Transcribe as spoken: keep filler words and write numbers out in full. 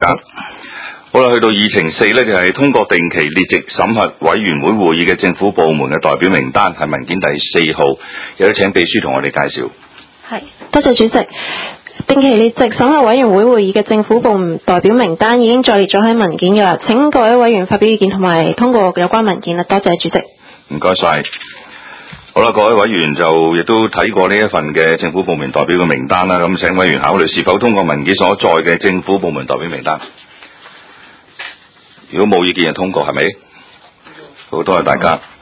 間。好啦，去到議程四呢，就係、是、通過定期列席審核委員會會議嘅政府部門嘅代表名單，係文件第四號，有請秘書同我哋介紹。 係，多謝主席。定期列席審核委員會會議嘅政府部門代表名單已經載列咗喺文件嘅啦，請各位委員發表意見同埋通過有關文件啦。多謝主席。 唔該晒。好啦，各位委員就亦都睇過呢一份嘅政府部門代表嘅名單啦，咁請委員考慮是否通過文件所載嘅政府部門代表名單。如果冇意見就通過，係咪？好，多謝大家。